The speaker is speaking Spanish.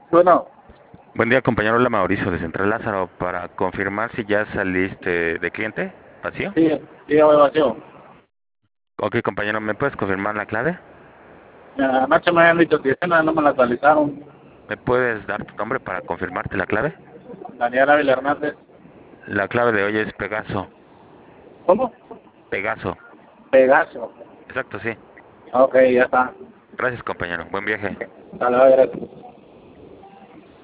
Bueno, Buen día, compañero. Hola, Mauricio de Central Lázaro. Para confirmar si ya saliste de cliente vacío. sí, sí, evaluación. Ok, compañero, ¿me puedes confirmar la clave? Anoche me habían dicho que esa no me la actualizaron. ¿Me puedes dar tu nombre para confirmarte la clave? Daniela Ávila Hernández. La clave de hoy es Pegaso. ¿Cómo? Pegaso. Pegaso. Exacto, sí. Ok, ya está. Gracias, compañero. Buen viaje. Dale, gracias.